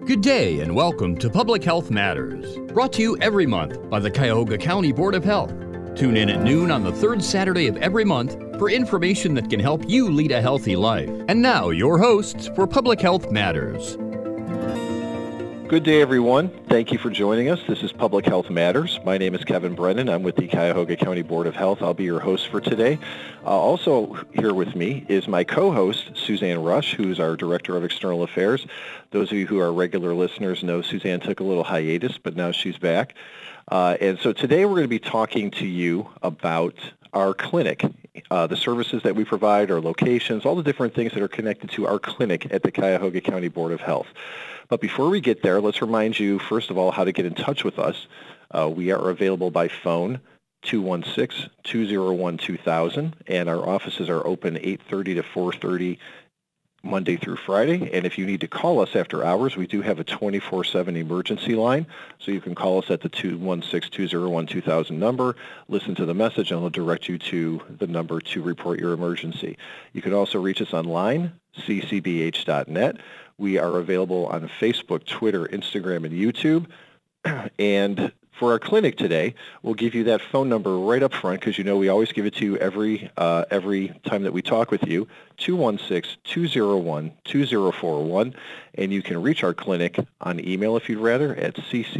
Good day and welcome to Public Health Matters, brought to you every month by the Cuyahoga County Board of Health. Tune in at noon on the third Saturday of every month for information that can help you lead a healthy life. And now, your hosts for Public Health Matters. Good day, everyone. Thank you for joining us. This is Public Health Matters. My name is Kevin Brennan. I'm with the Cuyahoga County Board of Health. I'll be your host for today. Also here with me is my co-host, Suzanne Rush, who's our Director of External Affairs. Those of you who are regular listeners know Suzanne took a little hiatus, but now she's back. And so today we're going to be talking to you about our clinic, the services that we provide, our locations, all the different things that are connected to our clinic at the Cuyahoga County Board of Health. But before we get there, let's remind you, first of all, how to get in touch with us. We are available by phone, 216-201-2000, and our offices are open 8:30 to 4:30 Monday through Friday. And if you need to call us after hours, we do have a 24/7 emergency line. So you can call us at the 216-201-2000 number, listen to the message, and it'll direct you to the number to report your emergency. You can also reach us online, ccbh.net. We are available on Facebook, Twitter, Instagram, and YouTube. And for our clinic today, we'll give you that phone number right up front because you know we always give it to you every time that we talk with you, 216-201-2041. And you can reach our clinic on email if you'd rather at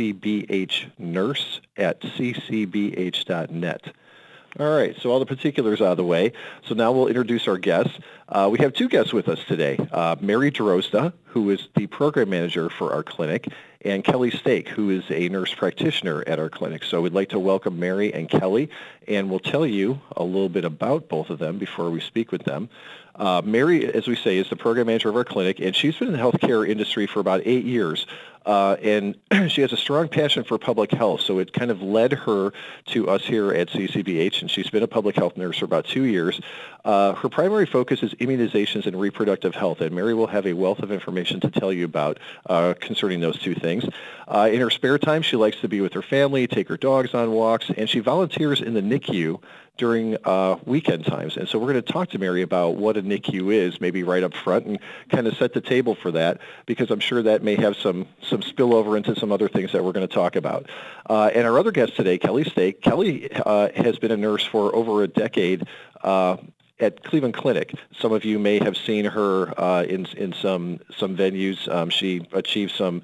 ccbhnurse@ccbh.net. All right, so all the particulars out of the way. So now we'll introduce our guests. We have two guests with us today, Mary Drozda, who is the program manager for our clinic, and Kelly Stake, who is a nurse practitioner at our clinic. So we'd like to welcome Mary and Kelly, and we'll tell you a little bit about both of them before we speak with them. Mary, as we say, is the program manager of our clinic, and she's been in the healthcare industry for about 8 years. And she has a strong passion for public health, so it kind of led her to us here at CCBH, and she's been a public health nurse for about 2 years. Her primary focus is immunizations and reproductive health, and Mary will have a wealth of information to tell you about concerning those two things. In her spare time, she likes to be with her family, take her dogs on walks, and she volunteers in the NICU during weekend times. And so we're going to talk to Mary about what a NICU is, maybe right up front, and kind of set the table for that, because I'm sure that may have some spillover into some other things that we're going to talk about. And our other guest today, Kelly Stake. Kelly has been a nurse for over a decade at Cleveland Clinic. Some of you may have seen her in some venues. She achieved some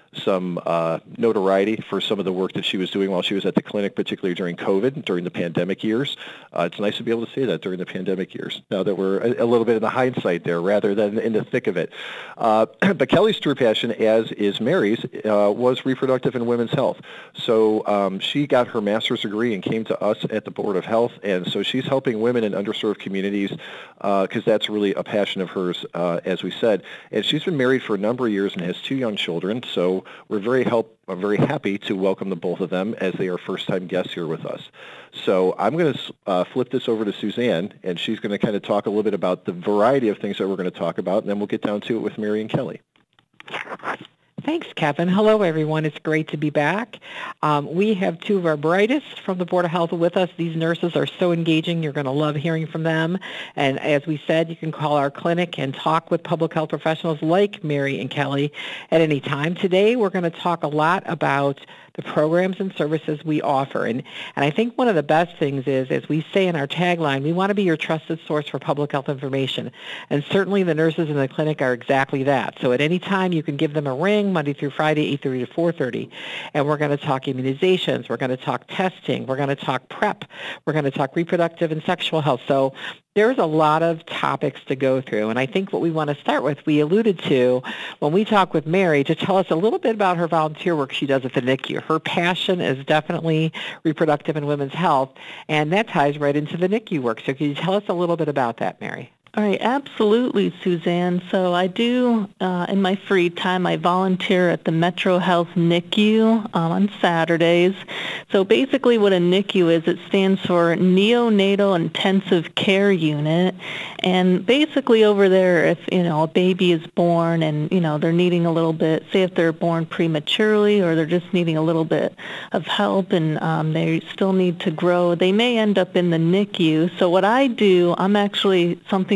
notoriety for some of the work that she was doing while she was at the clinic, particularly during COVID, during the pandemic years. It's nice to be able to say that during the pandemic years, now that we're a little bit in the hindsight there rather than in the thick of it. But Kelly's true passion, as is Mary's, was reproductive and women's health. So she got her master's degree and came to us at the Board of Health, and so she's helping women in underserved communities because that's really a passion of hers, as we said. And she's been married for a number of years and has 2 young children, so I'm very happy to welcome the both of them as they are first-time guests here with us. So I'm going to flip this over to Suzanne, and she's going to kind of talk a little bit about the variety of things that we're going to talk about, and then we'll get down to it with Mary and Kelly. Thanks, Kevin. Hello, everyone. It's great to be back. We have 2 of our brightest from the Board of Health with us. These nurses are so engaging. You're going to love hearing from them. And as we said, you can call our clinic and talk with public health professionals like Mary and Kelly at any time. Today, we're going to talk a lot about the programs and services we offer. And I think one of the best things is, as we say in our tagline, we want to be your trusted source for public health information. And certainly the nurses in the clinic are exactly that. So at any time, you can give them a ring, Monday through Friday, 8:30 to 4:30. And we're going to talk immunizations. We're going to talk testing. We're going to talk PrEP. We're going to talk reproductive and sexual health. So there's a lot of topics to go through, and I think what we want to start with, we alluded to when we talk with Mary to tell us a little bit about her volunteer work she does at the NICU. Her passion is definitely reproductive and women's health, and that ties right into the NICU work. So can you tell us a little bit about that, Mary? All right, absolutely, Suzanne. So I do, in my free time, I volunteer at the Metro Health NICU on Saturdays. So basically what a NICU is, it stands for Neonatal Intensive Care Unit. And basically over there, if, a baby is born and, they're needing a little bit, say if they're born prematurely or they're just needing a little bit of help and they still need to grow, they may end up in the NICU. So what I do, I'm actually something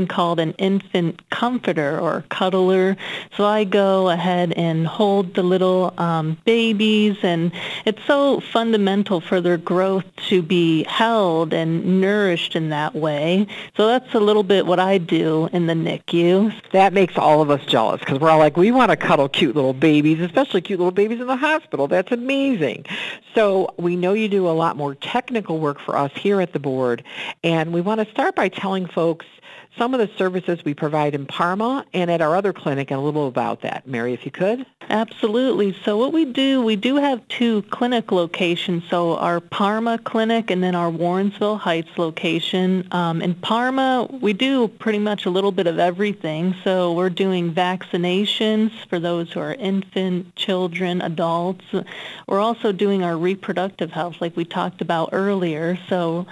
something called an infant comforter or cuddler. So I go ahead and hold the little babies, and it's so fundamental for their growth to be held and nourished in that way. So that's a little bit what I do in the NICU. That makes all of us jealous because we're all like, we want to cuddle cute little babies, especially cute little babies in the hospital. That's amazing. So we know you do a lot more technical work for us here at the board, and we want to start by telling folks some of the services we provide in Parma and at our other clinic, and a little about that. Mary, if you could. Absolutely. So what we do have 2 clinic locations. So our Parma clinic and then our Warrensville Heights location. In Parma, we do pretty much a little bit of everything. So we're doing vaccinations for those who are infant, children, adults. We're also doing our reproductive health like we talked about earlier. So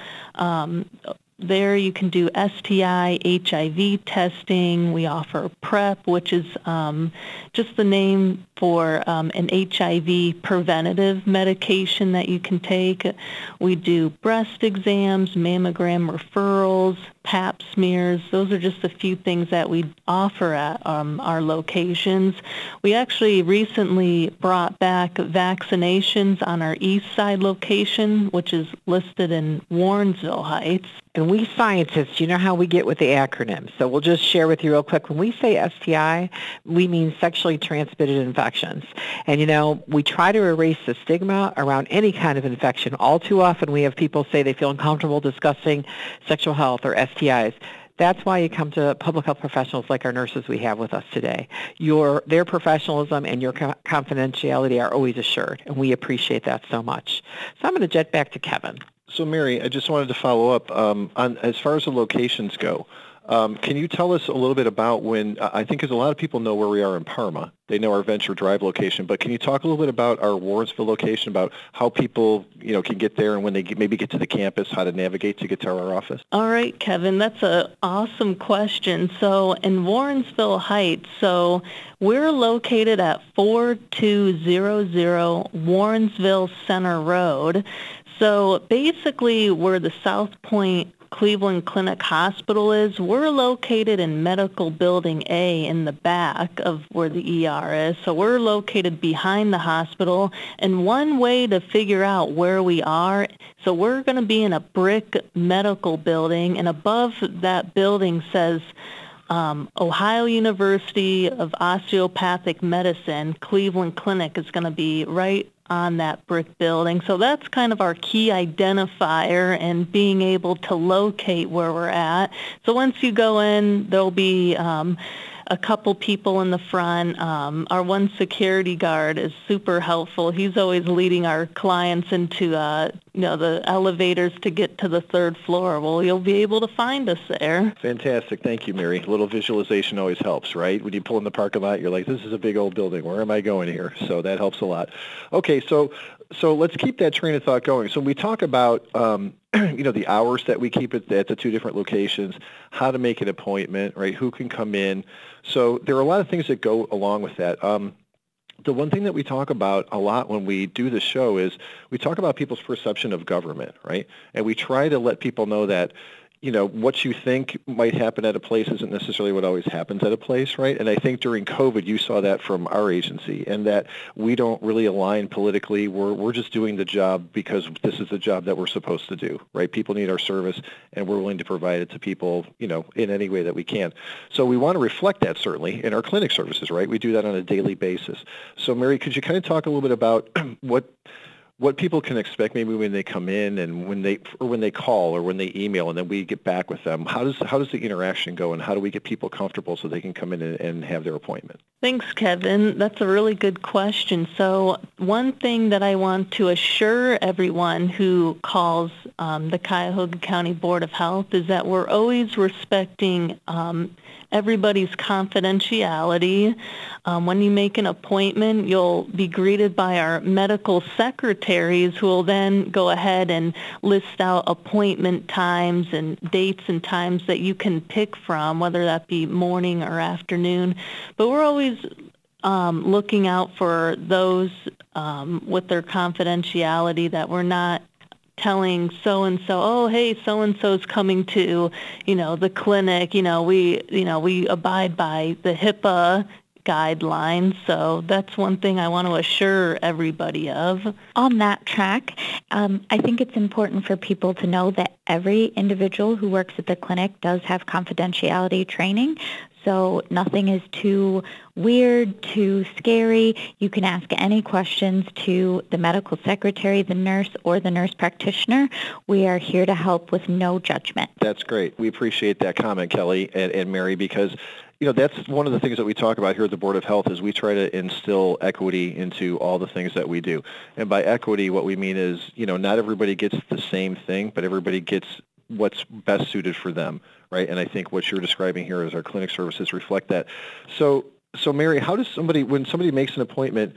there you can do STI, HIV testing. We offer PrEP, which is just the name for an HIV preventative medication that you can take. We do breast exams, mammogram referrals, Pap smears. Those are just a few things that we offer at our locations. We actually recently brought back vaccinations on our East Side location, which is listed in Warrensville Heights. And we scientists, you know how we get with the acronyms. So we'll just share with you real quick. When we say STI, we mean sexually transmitted infections. And, you know, we try to erase the stigma around any kind of infection. All too often we have people say they feel uncomfortable discussing sexual health or STIs. That's why you come to public health professionals like our nurses we have with us today. Their professionalism and your confidentiality are always assured, and we appreciate that so much. So I'm going to jet back to Kevin. So, Mary, I just wanted to follow up on as far as the locations go. Can you tell us a little bit about when, I think because a lot of people know where we are in Parma. They know our Venture Drive location, but can you talk a little bit about our Warrensville location, about how people, you know, can get there and when they maybe get to the campus, how to navigate to get to our office? All right, Kevin, that's an awesome question. So in Warrensville Heights, so we're located at 4200 Warrensville Center Road. So basically where the South Point Cleveland Clinic Hospital is, we're located in Medical Building A in the back of where the ER is. So we're located behind the hospital. And one way to figure out where we are, so we're going to be in a brick medical building, and above that building says Ohio University of Osteopathic Medicine Cleveland Clinic is going to be right on that brick building. So that's kind of our key identifier and being able to locate where we're at. So once you go in, there'll be a couple people in the front. Our one security guard is super helpful. He's always leading our clients into the elevators to get to the third floor. Well, you'll be able to find us there. Fantastic. Thank you, Mary. A little visualization always helps, right? When you pull in the parking lot, you're like, this is a big old building. Where am I going here? So that helps a lot. Okay, so let's keep that train of thought going. So we talk about the hours that we keep it at the 2 different locations, how to make an appointment, right? Who can come in? So there are a lot of things that go along with that. The one thing that we talk about a lot when we do the show is we talk about people's perception of government, right? And we try to let people know that, what you think might happen at a place isn't necessarily what always happens at a place, right? And I think during COVID, you saw that from our agency, and that we don't really align politically. We're just doing the job because this is the job that we're supposed to do, right? People need our service, and we're willing to provide it to people, in any way that we can. So we want to reflect that, certainly, in our clinic services, right? We do that on a daily basis. So, Mary, could you kind of talk a little bit about what people can expect maybe when they come in and when they call or when they email and then we get back with them? How does the interaction go, and how do we get people comfortable so they can come in and have their appointment? Thanks, Kevin. That's a really good question. So one thing that I want to assure everyone who calls the Cuyahoga County Board of Health is that we're always respecting everybody's confidentiality. When you make an appointment, you'll be greeted by our medical secretaries who will then go ahead and list out appointment times and dates and times that you can pick from, whether that be morning or afternoon. But we're always looking out for those with their confidentiality, that we're not telling so-and-so, oh, hey, so-and-so's coming to, the clinic, we abide by the HIPAA guidelines. So that's one thing I want to assure everybody of. On that track, I think it's important for people to know that every individual who works at the clinic does have confidentiality training. So nothing is too weird, too scary. You can ask any questions to the medical secretary, the nurse, or the nurse practitioner. We are here to help with no judgment. That's great. We appreciate that comment, Kelly and Mary, because that's one of the things that we talk about here at the Board of Health is we try to instill equity into all the things that we do. And by equity, what we mean is, not everybody gets the same thing, but everybody gets what's best suited for them, right? And I think what you're describing here as our clinic services reflect that. So Mary, how does when somebody makes an appointment,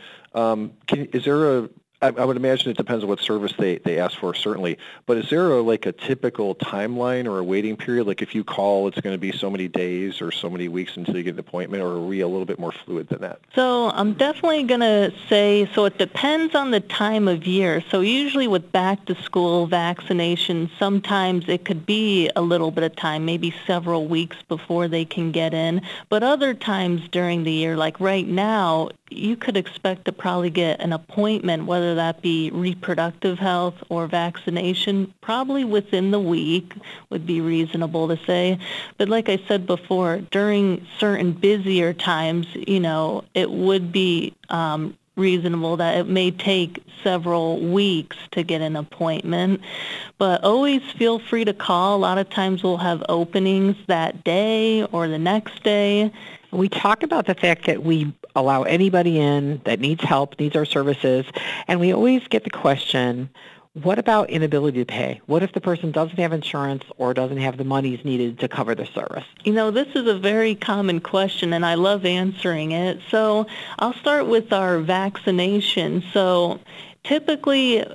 is there I would imagine it depends on what service they ask for, certainly. But is there a typical timeline or a waiting period? Like if you call, it's going to be so many days or so many weeks until you get an appointment, or are we a little bit more fluid than that? So I'm definitely going to say, so it depends on the time of year. So usually with back-to-school vaccinations, sometimes it could be a little bit of time, maybe several weeks before they can get in. But other times during the year, like right now, you could expect to probably get an appointment, whether that be reproductive health or vaccination, probably within the week would be reasonable to say. But like I said before, during certain busier times, it would be reasonable that it may take several weeks to get an appointment. But always feel free to call. A lot of times we'll have openings that day or the next day. We talk about the fact that we allow anybody in that needs help, needs our services, and we always get the question, what about inability to pay? What if the person doesn't have insurance or doesn't have the monies needed to cover the service? This is a very common question, and I love answering it. So I'll start with our vaccination. So typically,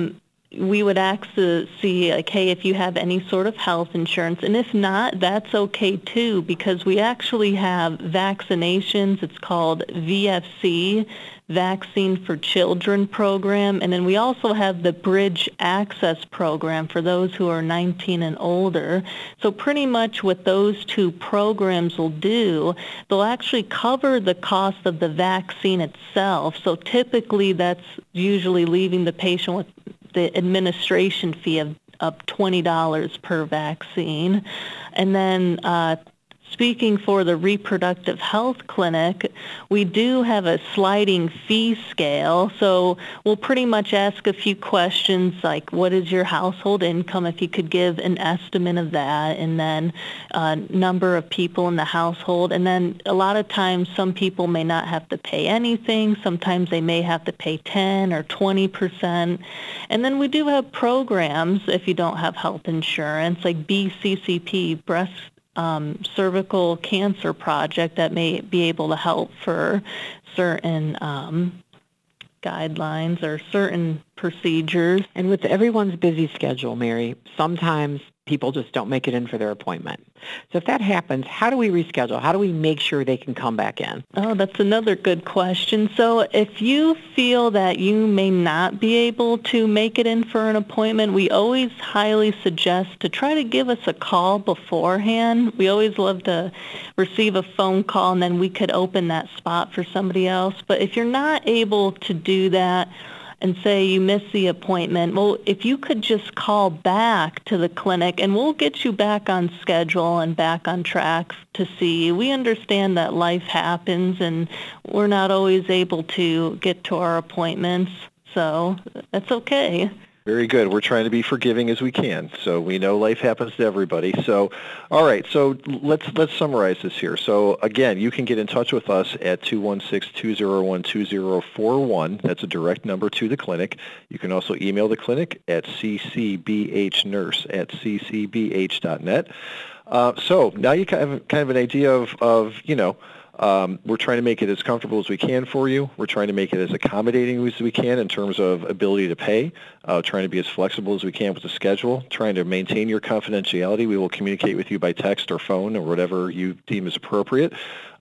we would ask to see, hey, if you have any sort of health insurance. And if not, that's okay too, because we actually have vaccinations. It's called VFC, Vaccine for Children program. And then we also have the Bridge Access program for those who are 19 and older. So pretty much what those two programs will do, they'll actually cover the cost of the vaccine itself. So typically that's usually leaving the patient with the administration fee of $20 per vaccine. And then speaking for the reproductive health clinic, we do have a sliding fee scale. So we'll pretty much ask a few questions like, what is your household income, if you could give an estimate of that, and then number of people in the household. And then a lot of times some people may not have to pay anything. Sometimes they may have to pay 10 or 20%. And then we do have programs, if you don't have health insurance, like BCCP, breast cervical cancer project, that may be able to help for certain guidelines or certain procedures. And with everyone's busy schedule, Mary, sometimes people just don't make it in for their appointment. So if that happens, how do we reschedule? How do we make sure they can come back in? Oh, that's another good question. So if you feel that you may not be able to make it in for an appointment, we always highly suggest to try to give us a call beforehand. We always love to receive a phone call, and then we could open that spot for somebody else. But if you're not able to do that, and say you miss the appointment, well, if you could just call back to the clinic and we'll get you back on schedule and back on track to see you. We understand that life happens and we're not always able to get to our appointments, so that's okay. Very good. We're trying to be forgiving as we can. So we know life happens to everybody. So, all right. So let's summarize this here. So again, you can get in touch with us at 216-201-2041. That's a direct number to the clinic. You can also email the clinic at ccbhnurse@ccbh.net. So now you kind of an idea of we're trying to make it as comfortable as we can for you. We're trying to make it as accommodating as we can in terms of ability to pay, trying to be as flexible as we can with the schedule, trying to maintain your confidentiality. We will communicate with you by text or phone or whatever you deem is appropriate.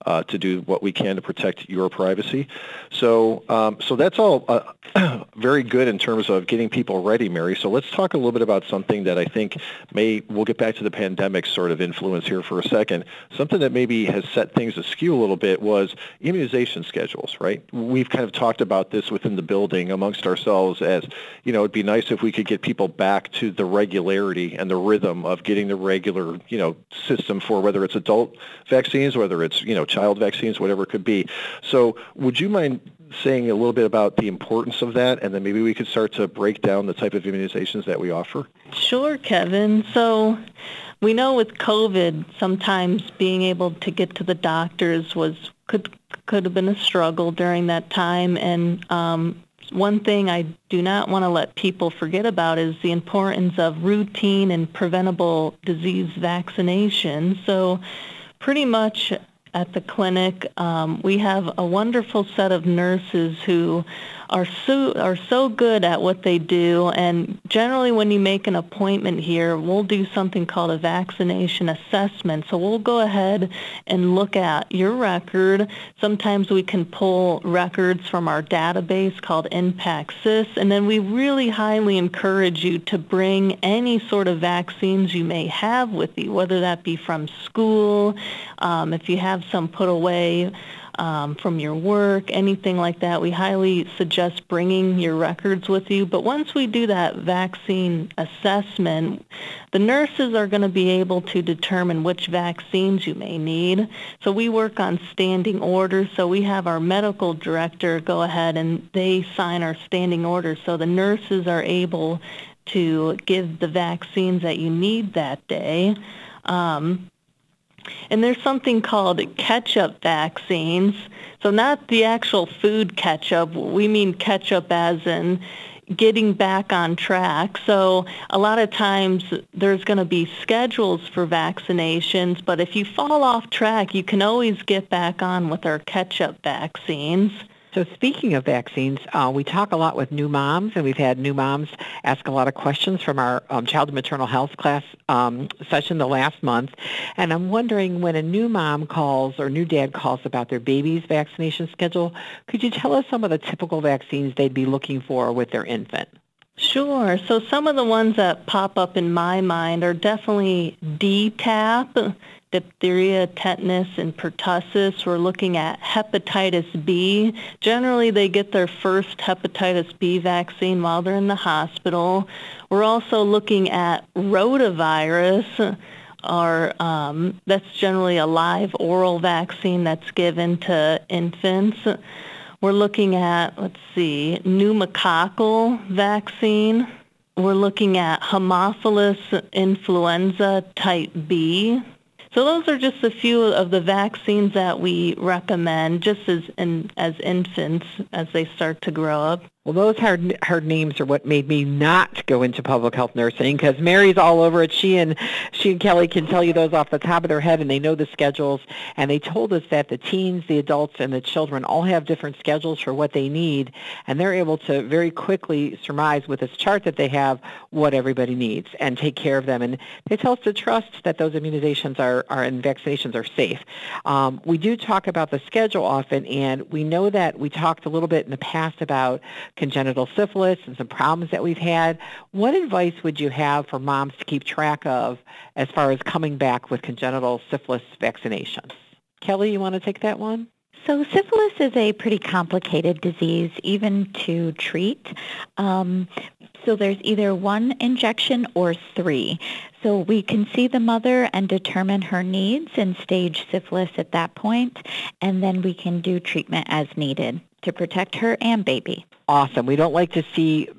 to do what we can to protect your privacy. So that's all very good in terms of getting people ready, Mary. So let's talk a little bit about something that I think we'll get back to the pandemic sort of influence here for a second. Something that maybe has set things askew a little bit was immunization schedules, right? We've kind of talked about this within the building amongst ourselves as, it'd be nice if we could get people back to the regularity and the rhythm of getting the regular, system for whether it's adult vaccines, whether it's, child vaccines, whatever it could be. So would you mind saying a little bit about the importance of that, and then maybe we could start to break down the type of immunizations that we offer? Sure, Kevin. So we know with COVID, sometimes being able to get to the doctors could have been a struggle during that time. And one thing I do not want to let people forget about is the importance of routine and preventable disease vaccination. So pretty much at the clinic, we have a wonderful set of nurses who are so good at what they do, and generally when you make an appointment here, we'll do something called a vaccination assessment. So we'll go ahead and look at your record. Sometimes we can pull records from our database called ImpactSys, and then we really highly encourage you to bring any sort of vaccines you may have with you, whether that be from school, if you have some put away from your work, anything like that. We highly suggest bringing your records with you. But once we do that vaccine assessment, the nurses are going to be able to determine which vaccines you may need. So we work on standing orders. So we have our medical director go ahead and they sign our standing orders. So the nurses are able to give the vaccines that you need that day. And there's something called catch-up vaccines. So not the actual food catch-up. We mean catch-up as in getting back on track. So a lot of times there's going to be schedules for vaccinations, but if you fall off track, you can always get back on with our catch-up vaccines. So speaking of vaccines, we talk a lot with new moms, and we've had new moms ask a lot of questions from our child and maternal health class session the last month. And I'm wondering, when a new mom calls or new dad calls about their baby's vaccination schedule, could you tell us some of the typical vaccines they'd be looking for with their infant? Sure. So some of the ones that pop up in my mind are definitely DTaP, diphtheria, tetanus, and pertussis. We're looking at hepatitis B. Generally, they get their first hepatitis B vaccine while they're in the hospital. We're also looking at rotavirus, or that's generally a live oral vaccine that's given to infants. We're looking at, pneumococcal vaccine. We're looking at Haemophilus influenza type B. So those are just a few of the vaccines that we recommend just as infants as they start to grow up. Well, those hard names are what made me not go into public health nursing, because Mary's all over it. She and Kelly can tell you those off the top of their head, and they know the schedules. And they told us that the teens, the adults, and the children all have different schedules for what they need, and they're able to very quickly surmise with this chart that they have what everybody needs and take care of them. And they tell us to trust that those immunizations and vaccinations are safe. We do talk about the schedule often, and we know that we talked a little bit in the past about congenital syphilis and some problems that we've had. What advice would you have for moms to keep track of as far as coming back with congenital syphilis vaccinations? Kelly, you want to take that one? So syphilis is a pretty complicated disease, even to treat. So there's either one injection or three. So we can see the mother and determine her needs and stage syphilis at that point, and then we can do treatment as needed to protect her and baby. Awesome. We don't like to see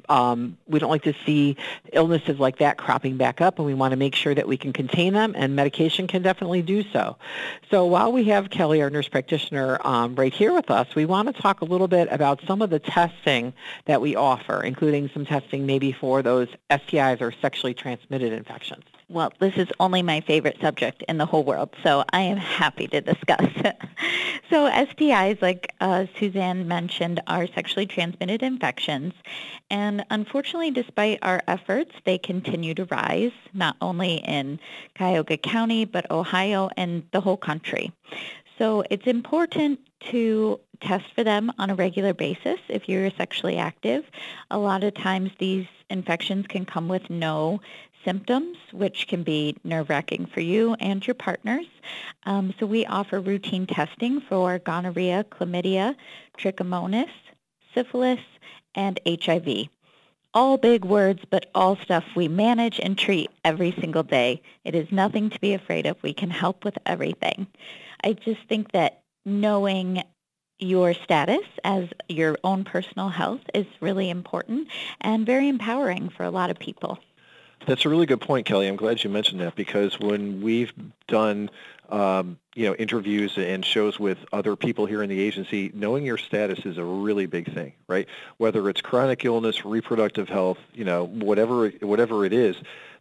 illnesses like that cropping back up, and we want to make sure that we can contain them, and medication can definitely do so. So while we have Kelly, our nurse practitioner, right here with us, we want to talk a little bit about some of the testing that we offer, including some testing maybe for those STIs or sexually transmitted infections. Well, this is only my favorite subject in the whole world, so I am happy to discuss. So STIs, like Suzanne mentioned, are sexually transmitted infections. And unfortunately, despite our efforts, they continue to rise, not only in Cuyahoga County, but Ohio and the whole country. So it's important to test for them on a regular basis if you're sexually active. A lot of times these infections can come with no symptoms, which can be nerve-wracking for you and your partners. So we offer routine testing for gonorrhea, chlamydia, trichomonas, syphilis, and HIV. All big words, but all stuff we manage and treat every single day. It is nothing to be afraid of. We can help with everything. I just think that knowing your status as your own personal health is really important and very empowering for a lot of people. That's a really good point, Kelly. I'm glad you mentioned that, because when we've done interviews and shows with other people here in the agency, knowing your status is a really big thing, right? Whether it's chronic illness, reproductive health, whatever it is,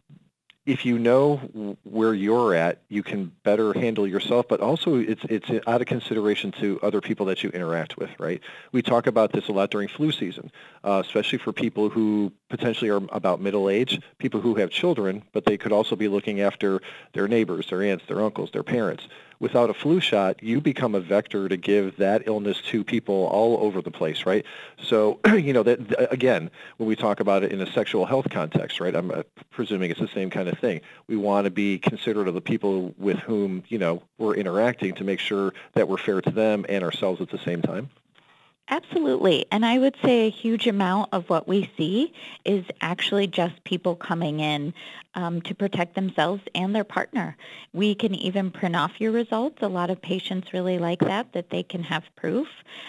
if you know where you're at, you can better handle yourself, but also it's out of consideration to other people that you interact with, right? We talk about this a lot during flu season, especially for people who potentially are about middle age, people who have children, but they could also be looking after their neighbors, their aunts, their uncles, their parents. Without a flu shot, you become a vector to give that illness to people all over the place, right? So, that again, when we talk about it in a sexual health context, right, I'm presuming it's the same kind of thing. We want to be considerate of the people with whom, we're interacting to make sure that we're fair to them and ourselves at the same time. Absolutely. And I would say a huge amount of what we see is actually just people coming in to protect themselves and their partner. We can even print off your results. A lot of patients really like that they can have proof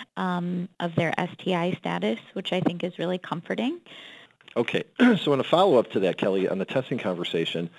of their STI status, which I think is really comforting. Okay. So in a follow-up to that, Kelly, on the testing conversation,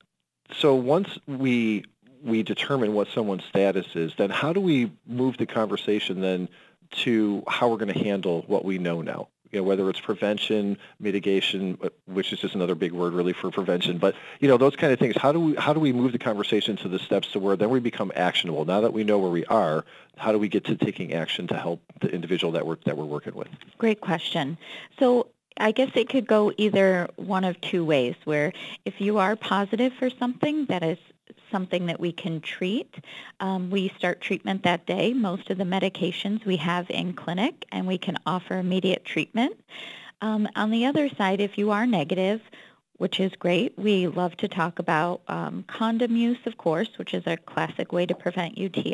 so once we determine what someone's status is, then how do we move the conversation then to how we're going to handle what we know now? Whether it's prevention, mitigation, which is just another big word really for prevention, but those kind of things. How do we move the conversation to the steps to where then we become actionable? Now that we know where we are, how do we get to taking action to help the individual that we're working with? Great question. So I guess it could go either one of two ways, where if you are positive for something that is something that we can treat, we start treatment that day. Most of the medications we have in clinic, and we can offer immediate treatment. On the other side, if you are negative, which is great, we love to talk about condom use, of course, which is a classic way to prevent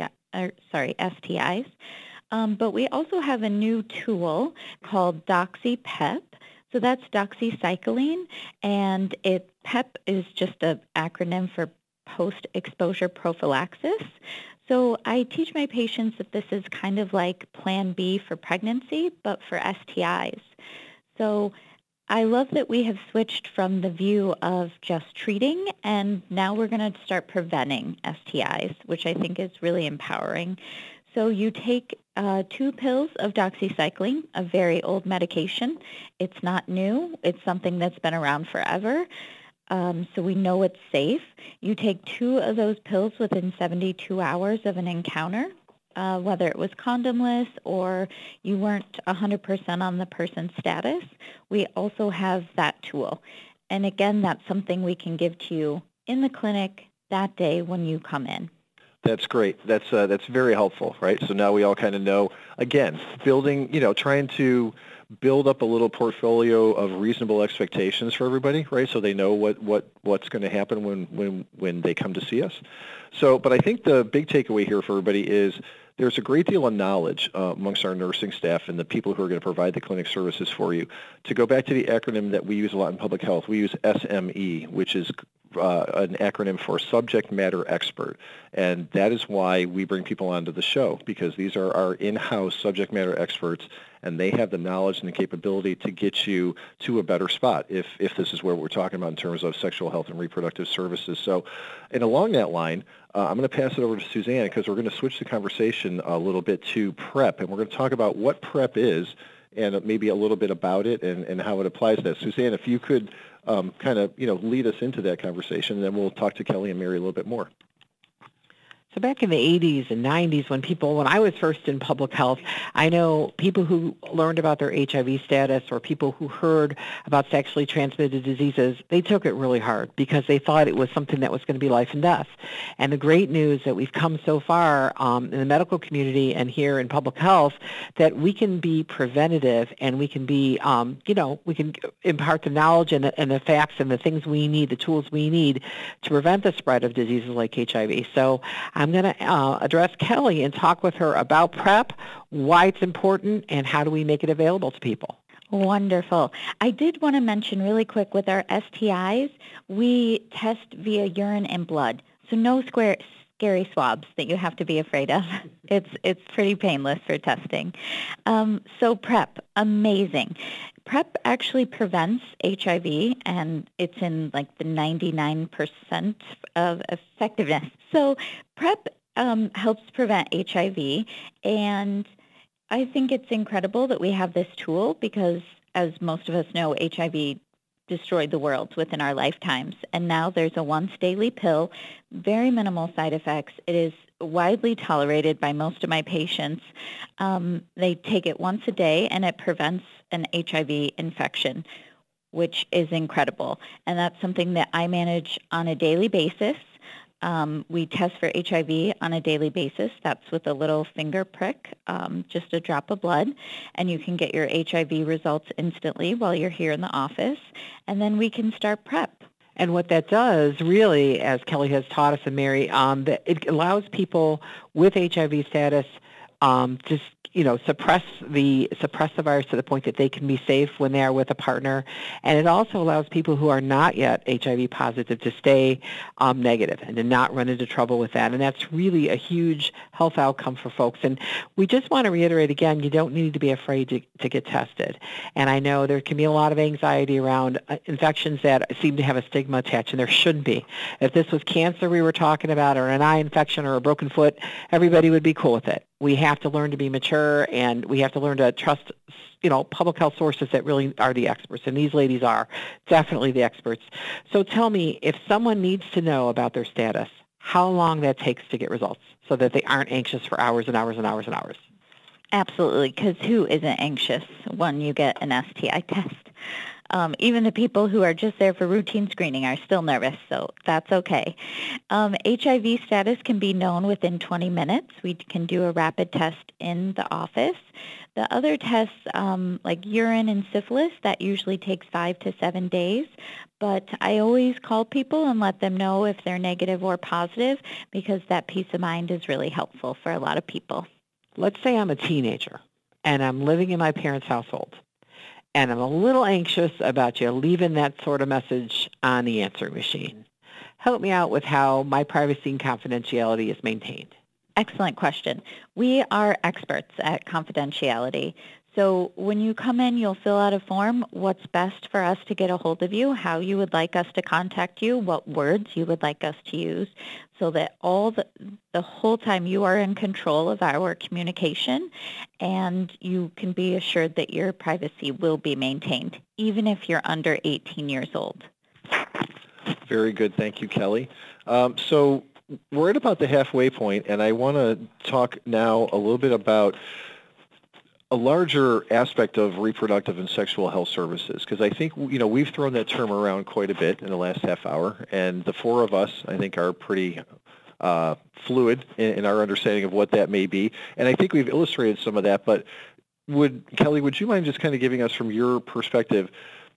STIs. But we also have a new tool called DoxyPEP. So that's doxycycline, and PEP is just an acronym for post-exposure prophylaxis. So I teach my patients that this is kind of like Plan B for pregnancy, but for STIs. So I love that we have switched from the view of just treating, and now we're going to start preventing STIs, which I think is really empowering. So you take 2 pills of doxycycline, a very old medication. It's not new. It's something that's been around forever. So we know it's safe. You take 2 of those pills within 72 hours of an encounter, whether it was condomless or you weren't 100% on the person's status. We also have that tool. And again, that's something we can give to you in the clinic that day when you come in. That's great. That's very helpful, right? So now we all kind of know, again, building, trying to build up a little portfolio of reasonable expectations for everybody, right? So they know what's going to happen when they come to see us. So, but I think the big takeaway here for everybody is there's a great deal of knowledge amongst our nursing staff and the people who are going to provide the clinic services for you. To go back to the acronym that we use a lot in public health, we use SME, which is an acronym for subject matter expert. And that is why we bring people onto the show, because these are our in-house subject matter experts, and they have the knowledge and the capability to get you to a better spot if this is what we're talking about in terms of sexual health and reproductive services. So, and along that line, I'm going to pass it over to Suzanne, because we're going to switch the conversation a little bit to PrEP, and we're going to talk about what PrEP is and maybe a little bit about it and how it applies to that. Suzanne, if you could kind of lead us into that conversation, and then we'll talk to Kelly and Mary a little bit more. So back in the 80s and 90s when I was first in public health, I know people who learned about their HIV status or people who heard about sexually transmitted diseases, they took it really hard because they thought it was something that was going to be life and death. And the great news that we've come so far in the medical community and here in public health that we can be preventative and we can be, we can impart the knowledge and the facts and the things we need, the tools we need to prevent the spread of diseases like HIV. So I'm going to address Kelly and talk with her about PrEP, why it's important, and how do we make it available to people. Wonderful. I did want to mention really quick with our STIs, we test via urine and blood. So no scary swabs that you have to be afraid of. It's pretty painless for testing. So PrEP, amazing. PrEP actually prevents HIV, and it's in like the 99% of effectiveness. So PrEP helps prevent HIV, and I think it's incredible that we have this tool because, as most of us know, HIV destroyed the world within our lifetimes, and now there's a once-daily pill, very minimal side effects. It is widely tolerated by most of my patients. They take it once a day, and it prevents an HIV infection, which is incredible. And that's something that I manage on a daily basis. We test for HIV on a daily basis. That's with a little finger prick, just a drop of blood, and you can get your HIV results instantly while you're here in the office, and then we can start PrEP. And what that does, really, as Kelly has taught us and Mary, that it allows people with HIV status suppress the virus to the point that they can be safe when they are with a partner. And it also allows people who are not yet HIV positive to stay negative and to not run into trouble with that. And that's really a huge health outcome for folks. And we just want to reiterate again, you don't need to be afraid to get tested. And I know there can be a lot of anxiety around infections that seem to have a stigma attached, and there shouldn't be. If this was cancer we were talking about, or an eye infection or a broken foot, everybody would be cool with it. We have to learn to be mature, and we have to learn to trust, public health sources that really are the experts. And these ladies are definitely the experts. So tell me, if someone needs to know about their status, how long that takes to get results so that they aren't anxious for hours and hours and hours and hours. Absolutely, because who isn't anxious when you get an STI test? Even the people who are just there for routine screening are still nervous, so that's okay. HIV status can be known within 20 minutes. We can do a rapid test in the office. The other tests, like urine and syphilis, that usually takes 5 to 7 days. But I always call people and let them know if they're negative or positive, because that peace of mind is really helpful for a lot of people. Let's say I'm a teenager and I'm living in my parents' household, and I'm a little anxious about you leaving that sort of message on the answering machine. Help me out with how my privacy and confidentiality is maintained. Excellent question. We are experts at confidentiality. So when you come in, you'll fill out a form, what's best for us to get a hold of you, how you would like us to contact you, what words you would like us to use, so that the whole time you are in control of our communication, and you can be assured that your privacy will be maintained, even if you're under 18 years old. Very good. Thank you, Kelly. So we're at about the halfway point, and I want to talk now a little bit about a larger aspect of reproductive and sexual health services, because I think, we've thrown that term around quite a bit in the last half hour, and the four of us, I think, are pretty fluid in our understanding of what that may be, and I think we've illustrated some of that, but Kelly, would you mind just kind of giving us, from your perspective,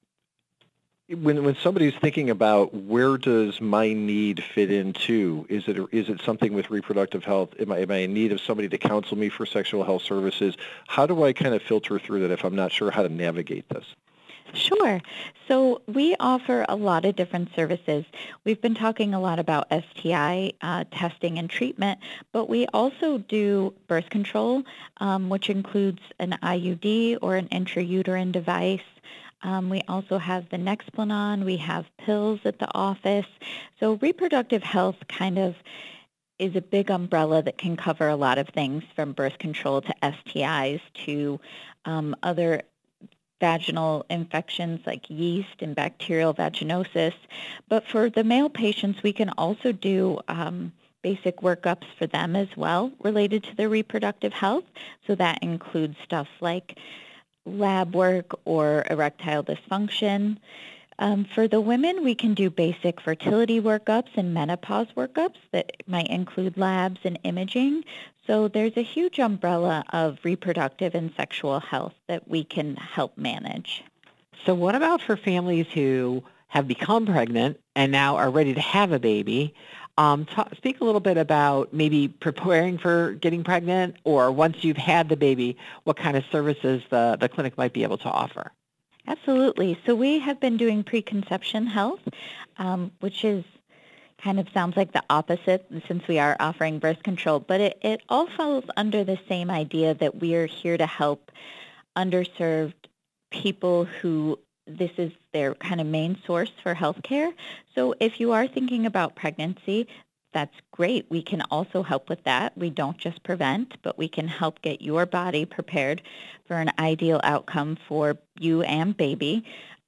when somebody's thinking about where does my need fit into, is it something with reproductive health? Am I in need of somebody to counsel me for sexual health services? How do I kind of filter through that if I'm not sure how to navigate this? Sure. So we offer a lot of different services. We've been talking a lot about STI testing and treatment, but we also do birth control, which includes an IUD or an intrauterine device. We also have the Nexplanon. We have pills at the office. So reproductive health kind of is a big umbrella that can cover a lot of things, from birth control to STIs to other vaginal infections like yeast and bacterial vaginosis. But for the male patients, we can also do basic workups for them as well related to their reproductive health. So that includes stuff like lab work or erectile dysfunction. For the women, we can do basic fertility workups and menopause workups that might include labs and imaging. So there's a huge umbrella of reproductive and sexual health that we can help manage. So what about for families who have become pregnant and now are ready to have a baby? Speak a little bit about maybe preparing for getting pregnant, or once you've had the baby, what kind of services the clinic might be able to offer. Absolutely. So we have been doing preconception health, which is kind of sounds like the opposite since we are offering birth control, but it all falls under the same idea that we are here to help underserved people who this is their kind of main source for healthcare. So if you are thinking about pregnancy, that's great. We can also help with that. We don't just prevent, but we can help get your body prepared for an ideal outcome for you and baby.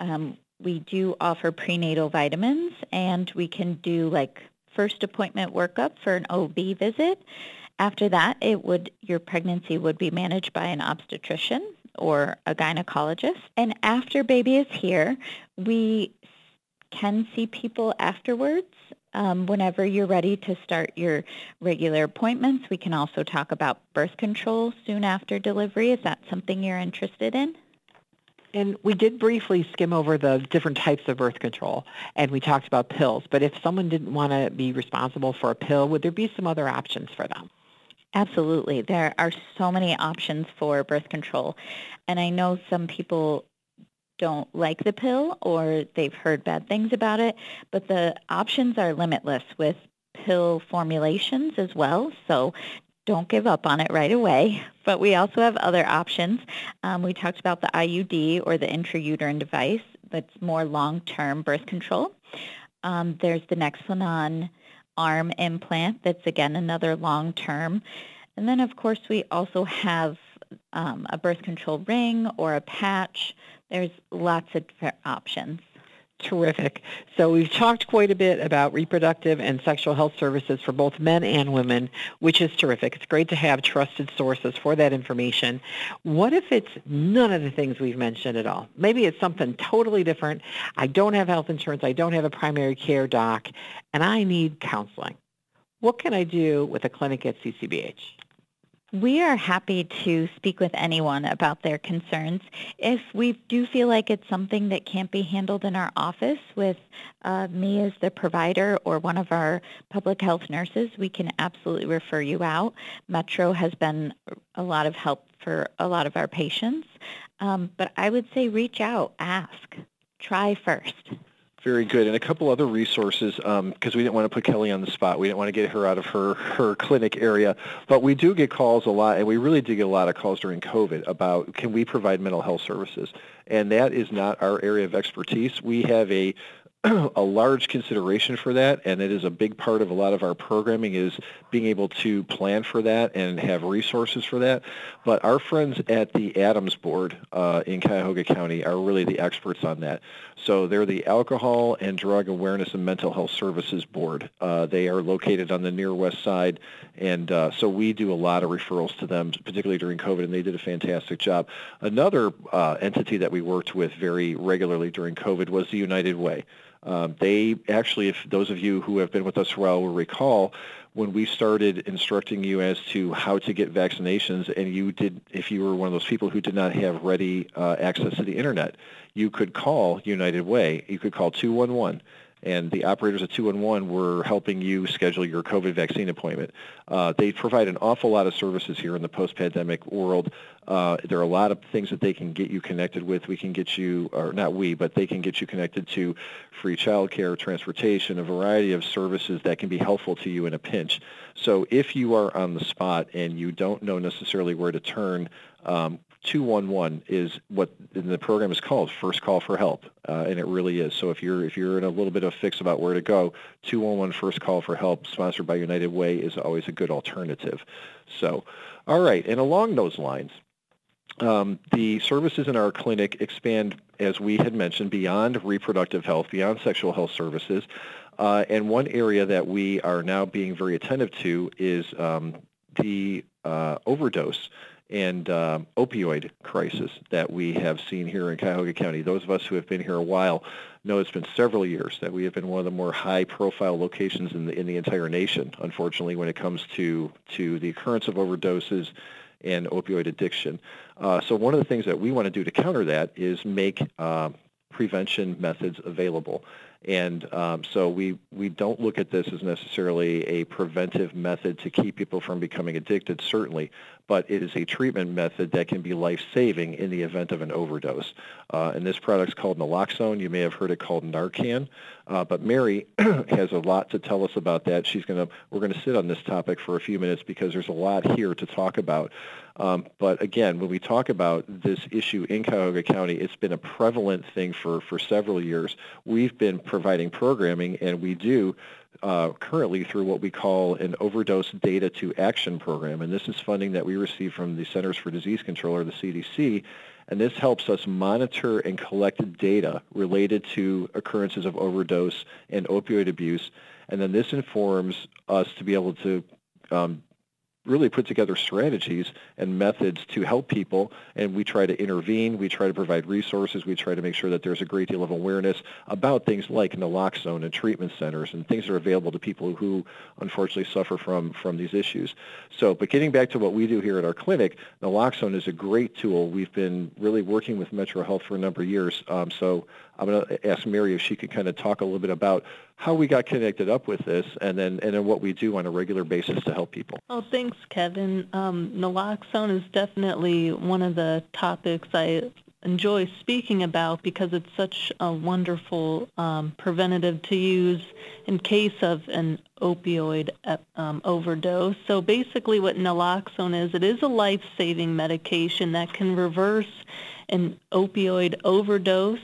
We do offer prenatal vitamins, and we can do like first appointment workup for an OB visit. After that, your pregnancy would be managed by an obstetrician or a gynecologist. And after baby is here, we can see people afterwards. Whenever you're ready to start your regular appointments, we can also talk about birth control soon after delivery. Is that something you're interested in? And we did briefly skim over the different types of birth control, and we talked about pills. But if someone didn't want to be responsible for a pill, would there be some other options for them? Absolutely. There are so many options for birth control. And I know some people don't like the pill or they've heard bad things about it, but the options are limitless with pill formulations as well. So don't give up on it right away. But we also have other options. We talked about the IUD or the intrauterine device that's more long-term birth control. There's the Nexplanon arm implant that's, again, another long-term. And then, of course, we also have a birth control ring or a patch. There's lots of different options. Terrific. So we've talked quite a bit about reproductive and sexual health services for both men and women, which is terrific. It's great to have trusted sources for that information. What if it's none of the things we've mentioned at all? Maybe it's something totally different. I don't have health insurance. I don't have a primary care doc, and I need counseling. What can I do with a clinic at CCBH? We are happy to speak with anyone about their concerns. If we do feel like it's something that can't be handled in our office with me as the provider or one of our public health nurses, we can absolutely refer you out. Metro has been a lot of help for a lot of our patients. But I would say reach out, ask, try first. Very good. And a couple other resources, because we didn't want to put Kelly on the spot. We didn't want to get her out of her clinic area. But we do get calls a lot, and we really did get a lot of calls during COVID about, can we provide mental health services? And that is not our area of expertise. We have a large consideration for that, and it is a big part of a lot of our programming is being able to plan for that and have resources for that. But our friends at the Adams Board in Cuyahoga County are really the experts on that. So they're the Alcohol and Drug Awareness and Mental Health Services Board. They are located on the near west side, and so we do a lot of referrals to them, particularly during COVID, and they did a fantastic job. Another entity that we worked with very regularly during COVID was the United Way. They actually, if those of you who have been with us for a while will recall, when we started instructing you as to how to get vaccinations, and if you were one of those people who did not have ready access to the internet, you could call United Way. You could call 211. And the operators at 211 were helping you schedule your COVID vaccine appointment. They provide an awful lot of services here in the post-pandemic world. There are a lot of things that they can get you connected with. We can get you, or not we, but they can get you connected to free childcare, transportation, a variety of services that can be helpful to you in a pinch. So if you are on the spot and you don't know necessarily where to turn, 211 is what the program is called, First Call for Help, and it really is. So if you're in a little bit of a fix about where to go, 211 First Call for Help, sponsored by United Way, is always a good alternative. So, all right, and along those lines, the services in our clinic expand, as we had mentioned, beyond reproductive health, beyond sexual health services. And one area that we are now being very attentive to is the overdose and opioid crisis that we have seen here in Cuyahoga County. Those of us who have been here a while know it's been several years that we have been one of the more high-profile locations in the entire nation, unfortunately, when it comes to the occurrence of overdoses and opioid addiction. So one of the things that we want to do to counter that is make prevention methods available. And so we don't look at this as necessarily a preventive method to keep people from becoming addicted, certainly, but it is a treatment method that can be life-saving in the event of an overdose. And this product's called naloxone. You may have heard it called Narcan. But Mary has a lot to tell us about that. We're going to sit on this topic for a few minutes because there's a lot here to talk about. But again, when we talk about this issue in Cuyahoga County, it's been a prevalent thing for several years. We've been providing programming, and we do currently through what we call an Overdose Data to Action program. And this is funding that we receive from the Centers for Disease Control, or the CDC. And this helps us monitor and collect data related to occurrences of overdose and opioid abuse. And then this informs us to be able to really put together strategies and methods to help people, and we try to intervene, we try to provide resources, we try to make sure that there's a great deal of awareness about things like naloxone and treatment centers and things that are available to people who unfortunately suffer from these issues. So, but getting back to what we do here at our clinic, naloxone is a great tool. We've been really working with Metro Health for a number of years. So I'm going to ask Mary if she could kind of talk a little bit about how we got connected up with this, and then what we do on a regular basis to help people. Oh, thanks, Kevin. Naloxone is definitely one of the topics I enjoy speaking about because it's such a wonderful preventative to use in case of an opioid overdose. So basically what naloxone is, it is a life-saving medication that can reverse an opioid overdose.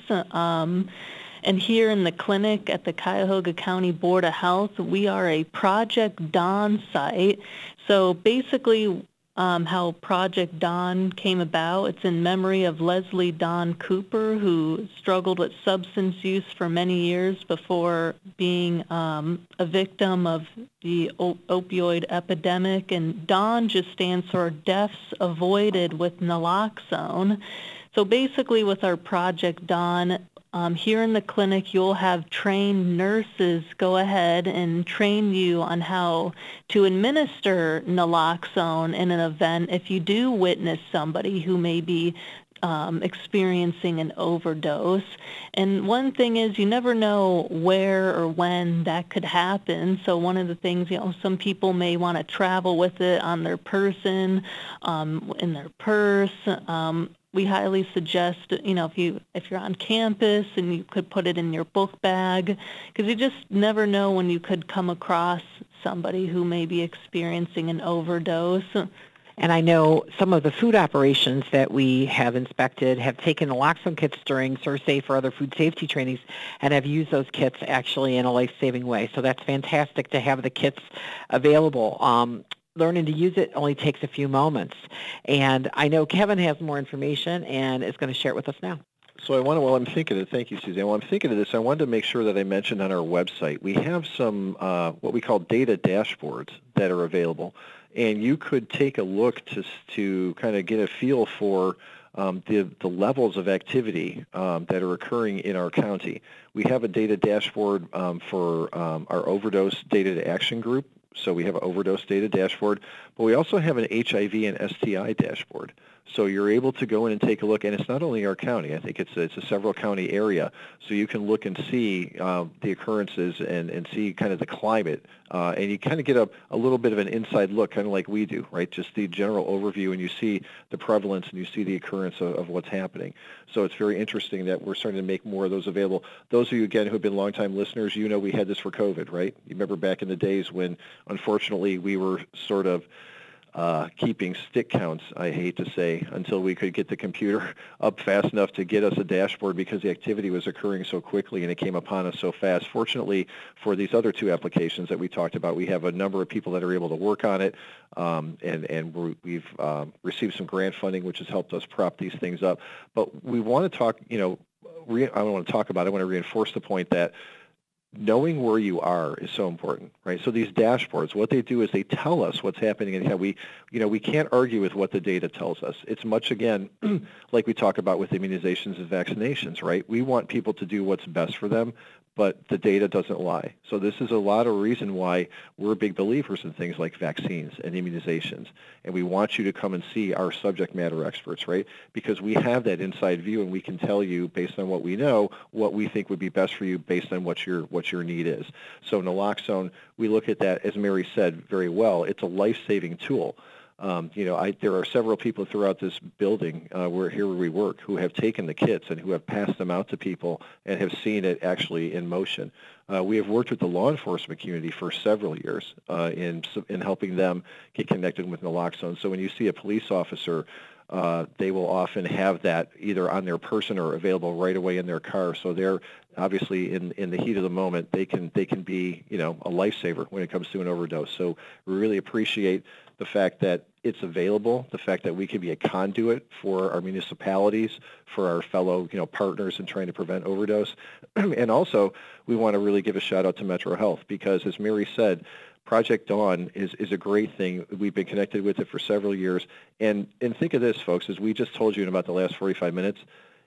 And here in the clinic at the Cuyahoga County Board of Health, we are a Project Dawn site. So basically how Project Dawn came about, it's in memory of Leslie Dawn Cooper, who struggled with substance use for many years before being a victim of the opioid epidemic. And Dawn just stands for Deaths Avoided with Naloxone. So basically with our Project Dawn, here in the clinic, you'll have trained nurses go ahead and train you on how to administer naloxone in an event if you do witness somebody who may be experiencing an overdose. And one thing is you never know where or when that could happen. So one of the things, some people may want to travel with it on their person, in their purse. We highly suggest, if you're on campus and you could put it in your book bag, because you just never know when you could come across somebody who may be experiencing an overdose. And I know some of the food operations that we have inspected have taken naloxone kits during SURSAFE or other food safety trainings and have used those kits actually in a life-saving way. So that's fantastic to have the kits available. Learning to use it only takes a few moments. And I know Kevin has more information and is going to share it with us now. So while I'm thinking of, thank you, Suzanne. While I'm thinking of this, I wanted to make sure that I mentioned on our website, we have some what we call data dashboards that are available. And you could take a look to kind of get a feel for the levels of activity that are occurring in our county. We have a data dashboard for our overdose data to action group. So we have an overdose data dashboard, but we also have an HIV and STI dashboard. So you're able to go in and take a look, and it's not only our county. I think it's a several county area, so you can look and see the occurrences and see kind of the climate, and you kind of get a little bit of an inside look, kind of like we do, right? Just the general overview, and you see the prevalence and you see the occurrence of what's happening. So it's very interesting that we're starting to make more of those available. Those of you, again, who have been longtime listeners, we had this for COVID, right? You remember back in the days when, unfortunately, we were sort of keeping stick counts, I hate to say, until we could get the computer up fast enough to get us a dashboard because the activity was occurring so quickly and it came upon us so fast. Fortunately, for these other two applications that we talked about, we have a number of people that are able to work on it, and we've received some grant funding, which has helped us prop these things up. But we want to talk, I don't want to talk about it. I want to reinforce the point that knowing where you are is so important, right? So these dashboards, what they do is they tell us what's happening, and how we can't argue with what the data tells us. It's much, again, like we talk about with immunizations and vaccinations, right? We want people to do what's best for them, but the data doesn't lie. So this is a lot of reason why we're big believers in things like vaccines and immunizations. And we want you to come and see our subject matter experts, right? Because we have that inside view, and we can tell you, based on what we know, what we think would be best for you based on what your need is. So naloxone, we look at that, as Mary said very well, it's a life-saving tool. There are several people throughout this building where we work who have taken the kits and who have passed them out to people and have seen it actually in motion. We have worked with the law enforcement community for several years in helping them get connected with naloxone. So when you see a police officer, they will often have that either on their person or available right away in their car. So they're obviously in the heat of the moment, they can be a lifesaver when it comes to an overdose. So we really appreciate the fact that it's available, the fact that we can be a conduit for our municipalities, for our fellow partners in trying to prevent overdose. And also, we want to really give a shout out to Metro Health, because as Mary said, Project Dawn is a great thing. We've been connected with it for several years. And think of this, folks, as we just told you in about the last 45 minutes,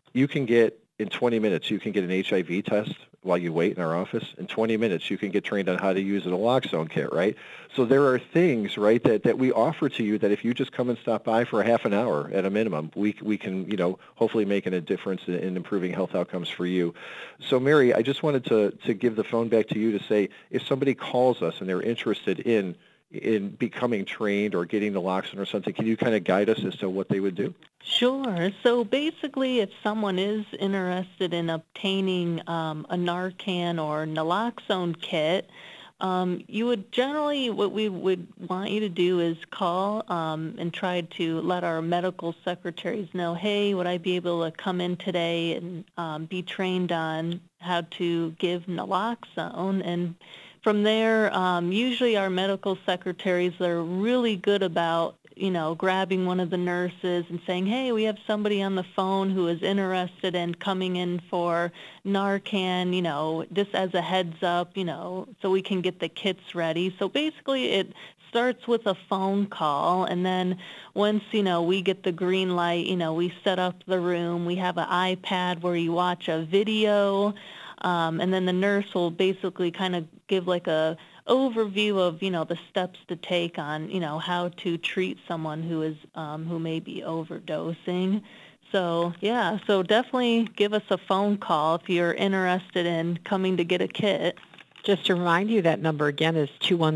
in 20 minutes, you can get an HIV test while you wait in our office. In 20 minutes, you can get trained on how to use a naloxone kit, right? So there are things, right, that we offer to you that if you just come and stop by for a half an hour at a minimum, we can, hopefully making a difference in improving health outcomes for you. So, Mary, I just wanted to give the phone back to you to say, if somebody calls us and they're interested in becoming trained or getting naloxone or something, can you kind of guide us as to what they would do? Sure. So basically, if someone is interested in obtaining a Narcan or naloxone kit, you would generally, what we would want you to do is call and try to let our medical secretaries know, hey, would I be able to come in today and be trained on how to give naloxone? And from there, usually our medical secretaries are really good about, grabbing one of the nurses and saying, hey, we have somebody on the phone who is interested in coming in for Narcan, just as a heads up, so we can get the kits ready. So basically it starts with a phone call, and then once, we get the green light, we set up the room. We have an iPad where you watch a video, and then the nurse will basically kind of give like a overview of, the steps to take on, how to treat someone who is who may be overdosing. So, yeah, so definitely give us a phone call if you're interested in coming to get a kit. Just to remind you, that number again is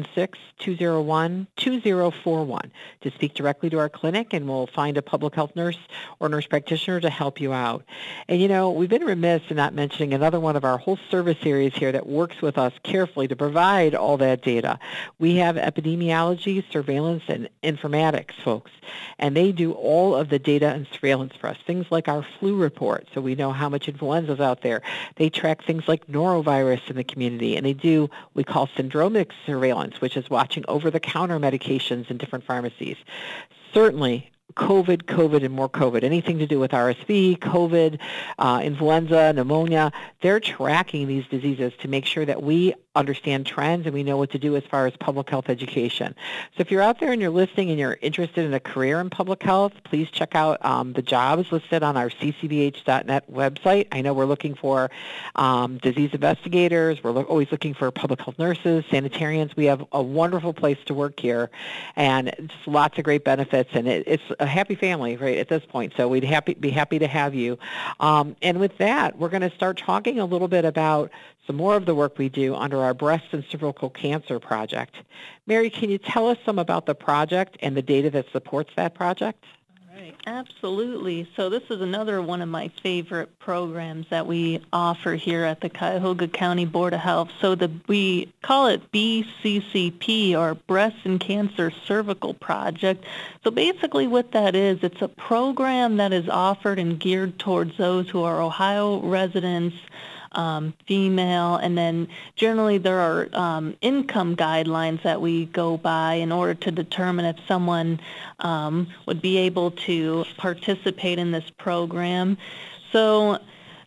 216-201-2041 to speak directly to our clinic, and we'll find a public health nurse or nurse practitioner to help you out. And, we've been remiss in not mentioning another one of our whole service areas here that works with us carefully to provide all that data. We have epidemiology, surveillance, and informatics folks, and they do all of the data and surveillance for us, things like our flu report, so we know how much influenza is out there. They track things like norovirus in the community, and they do we call syndromic surveillance, which is watching over-the-counter medications in different pharmacies. Certainly, COVID, and more COVID, anything to do with RSV, COVID, influenza, pneumonia, they're tracking these diseases to make sure that we understand trends and we know what to do as far as public health education. So if you're out there and you're listening and you're interested in a career in public health, please check out the jobs listed on our ccbh.net website. I know we're looking for disease investigators. We're always looking for public health nurses, sanitarians. We have a wonderful place to work here, and just lots of great benefits, and it's a happy family right at this point. So we'd be happy to have you. And with that, we're going to start talking a little bit about some more of the work we do under our breast and cervical cancer project. Mary, can you tell us some about the project and the data that supports that project? Right, absolutely. So this is another one of my favorite programs that we offer here at the Cuyahoga County Board of Health. So we call it BCCP, or Breast and Cancer Cervical Project. So basically what that is, it's a program that is offered and geared towards those who are Ohio residents, female, and then generally there are income guidelines that we go by in order to determine if someone would be able to participate in this program. So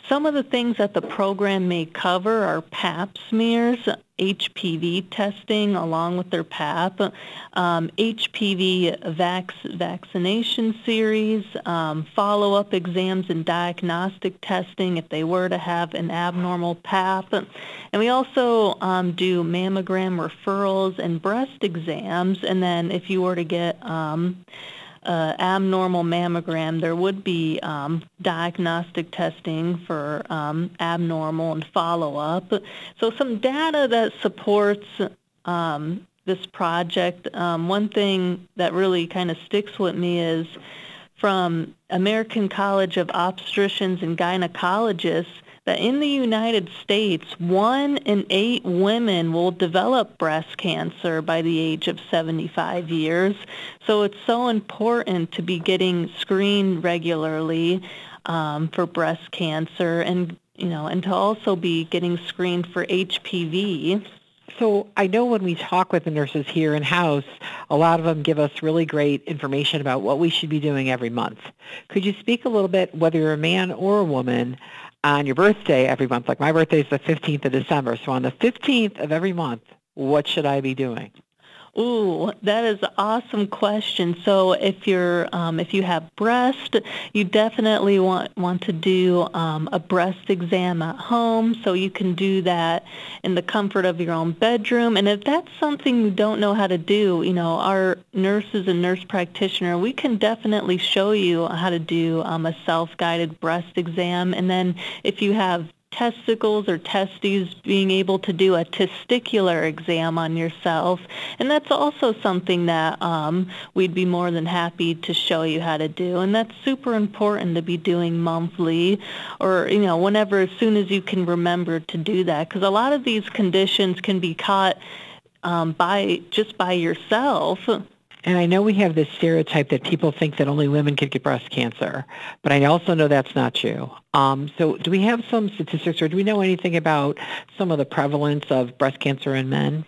some of the things that the program may cover are Pap smears, HPV testing along with their Pap, HPV vaccination series, follow-up exams and diagnostic testing if they were to have an abnormal Pap. And we also do mammogram referrals and breast exams. And then if you were to get abnormal mammogram, there would be diagnostic testing for abnormal and follow-up. So some data that supports this project. One thing that really kind of sticks with me is from American College of Obstetricians and Gynecologists that in the United States, 1 in 8 women will develop breast cancer by the age of 75 years. So it's so important to be getting screened regularly for breast cancer, and to also be getting screened for HPV. So I know when we talk with the nurses here in-house, a lot of them give us really great information about what we should be doing every month. Could you speak a little bit, whether you're a man or a woman, on your birthday every month? Like my birthday is the 15th of December. So on the 15th of every month, what should I be doing? Ooh, that is an awesome question. So if you have breast, you definitely want to do a breast exam at home. So you can do that in the comfort of your own bedroom. And if that's something you don't know how to do, our nurses and nurse practitioner, we can definitely show you how to do a self-guided breast exam. And then if you have testicles or testes, being able to do a testicular exam on yourself. And that's also something that we'd be more than happy to show you how to do. And that's super important to be doing monthly or, whenever, as soon as you can remember to do that. Because a lot of these conditions can be caught by yourself. And I know we have this stereotype that people think that only women can get breast cancer, but I also know that's not true. So do we have some statistics, or do we know anything about some of the prevalence of breast cancer in men?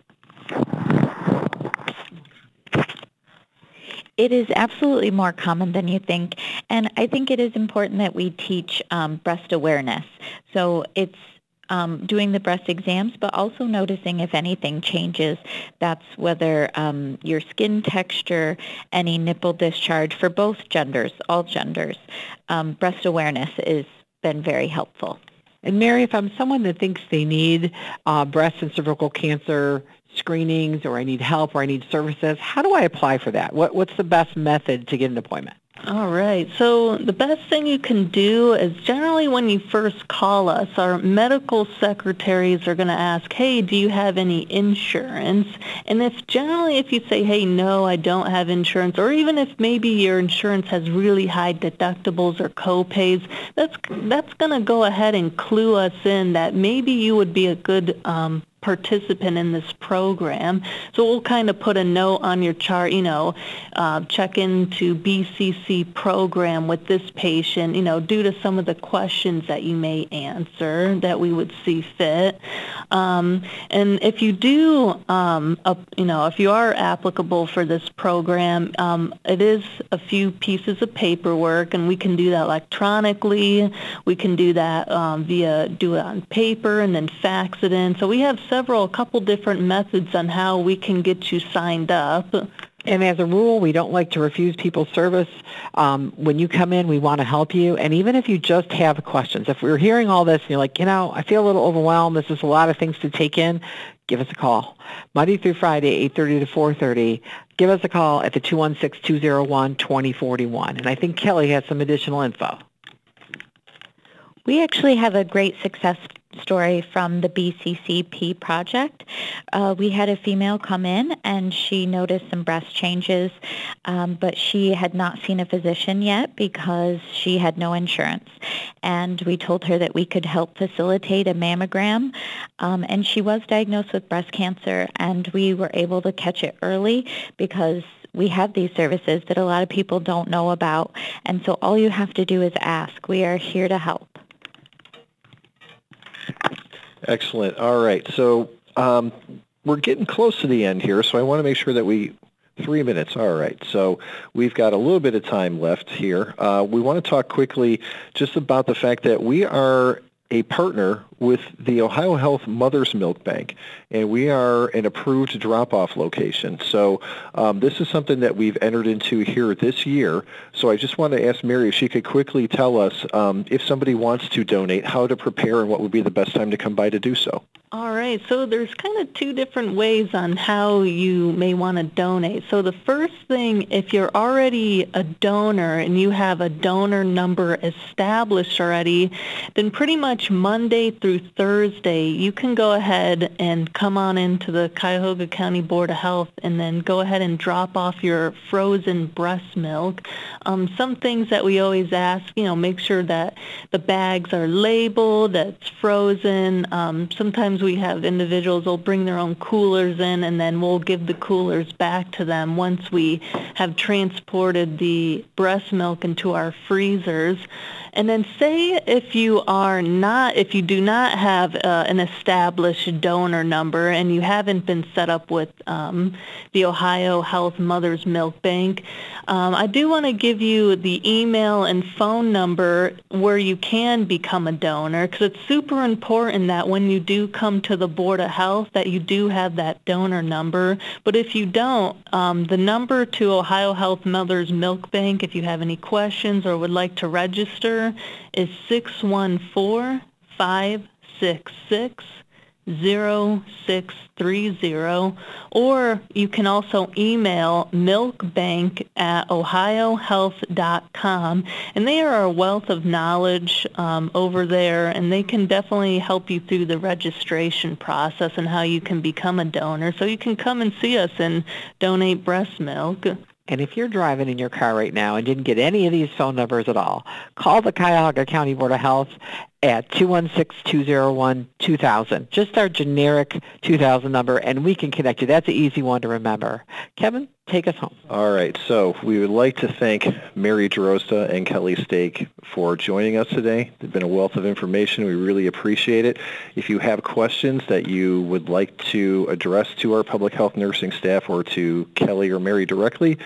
It is absolutely more common than you think, and I think it is important that we teach breast awareness. So it's doing the breast exams, but also noticing if anything changes. That's whether your skin texture, any nipple discharge for both genders, all genders. Breast awareness has been very helpful. And Mary, if I'm someone that thinks they need breast and cervical cancer screenings, or I need help, or I need services, how do I apply for that? What's the best method to get an appointment? All right. So the best thing you can do is generally when you first call us, our medical secretaries are going to ask, hey, do you have any insurance? And if you say, hey, no, I don't have insurance, or even if maybe your insurance has really high deductibles or co-pays, that's going to go ahead and clue us in that maybe you would be a good participant in this program. So we'll kind of put a note on your chart, check into BCC program with this patient, due to some of the questions that you may answer that we would see fit. And if you do, if you are applicable for this program, it is a few pieces of paperwork, and we can do that electronically. We can do that do it on paper and then fax it in. So we have a couple different methods on how we can get you signed up. And as a rule, we don't like to refuse people's service. When you come in, we want to help you. And even if you just have questions, if we're hearing all this and you're like, I feel a little overwhelmed, this is a lot of things to take in, give us a call. Monday through Friday, 8:30 to 4:30. Give us a call at the 216-201-2041. And I think Kelly has some additional info. We actually have a great success story from the BCCP project. We had a female come in and she noticed some breast changes, but she had not seen a physician yet because she had no insurance. And we told her that we could help facilitate a mammogram, and she was diagnosed with breast cancer, and we were able to catch it early because we have these services that a lot of people don't know about. And so all you have to do is ask. We are here to help. Excellent. All right. So we're getting close to the end here, so I want to make sure that we 3 minutes. All right. So we've got a little bit of time left here. We want to talk quickly just about the fact that we are a partner with the Ohio Health Mother's Milk Bank, and we are an approved drop-off location. So this is something that we've entered into here this year. So I just want to ask Mary if she could quickly tell us if somebody wants to donate, how to prepare and what would be the best time to come by to do so. All right, so there's kind of two different ways on how you may want to donate. So the first thing, if you're already a donor and you have a donor number established already, then pretty much Monday through Thursday, you can go ahead and come on into the Cuyahoga County Board of Health and then go ahead and drop off your frozen breast milk. Some things that we always ask, make sure that the bags are labeled, that it's frozen. Sometimes we have individuals will bring their own coolers in, and then we'll give the coolers back to them once we have transported the breast milk into our freezers. And then say if you do not have an established donor number and you haven't been set up with the Ohio Health Mother's Milk Bank, I do want to give you the email and phone number where you can become a donor, because it's super important that when you do come to the Board of Health that you do have that donor number. But if you don't, the number to Ohio Health Mother's Milk Bank, if you have any questions or would like to register, is 614-566-0630, or you can also email milkbank@ohiohealth.com, and they are a wealth of knowledge over there, and they can definitely help you through the registration process and how you can become a donor, so you can come and see us and donate breast milk. And if you're driving in your car right now and didn't get any of these phone numbers at all, call the Cuyahoga County Board of Health at 216-201-2000. Just our generic 2000 number, and we can connect you. That's an easy one to remember. Kevin, take us home. All right. So we would like to thank Mary DeRosa and Kelly Stake for joining us today. They've been a wealth of information. We really appreciate it. If you have questions that you would like to address to our public health nursing staff or to Kelly or Mary directly,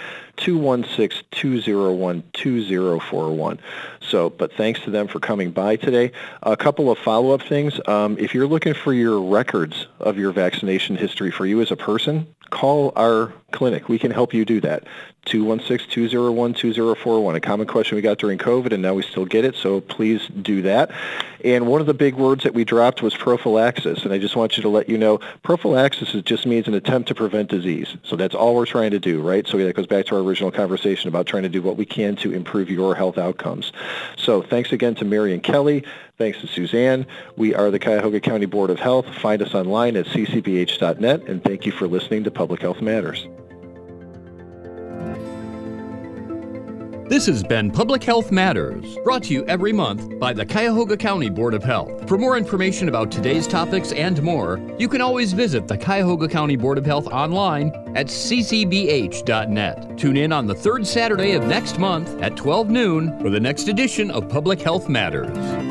216-201-2041. But thanks to them for coming by today. A couple of follow-up things. If you're looking for your records of your vaccination history for you as a person, call our clinic. We can help you do that. 216-201-2041. A common question we got during COVID, and now we still get it, so please do that. And one of the big words that we dropped was prophylaxis, and I just want you to let you know, prophylaxis just means an attempt to prevent disease. So that's all we're trying to do, right? So that goes back to our original conversation about trying to do what we can to improve your health outcomes. So thanks again to Mary and Kelly. Thanks to Suzanne. We are the Cuyahoga County Board of Health. Find us online at ccbh.net, and thank you for listening to Public Health Matters. This has been Public Health Matters, brought to you every month by the Cuyahoga County Board of Health. For more information about today's topics and more, you can always visit the Cuyahoga County Board of Health online at ccbh.net. Tune in on the third Saturday of next month at 12 noon for the next edition of Public Health Matters.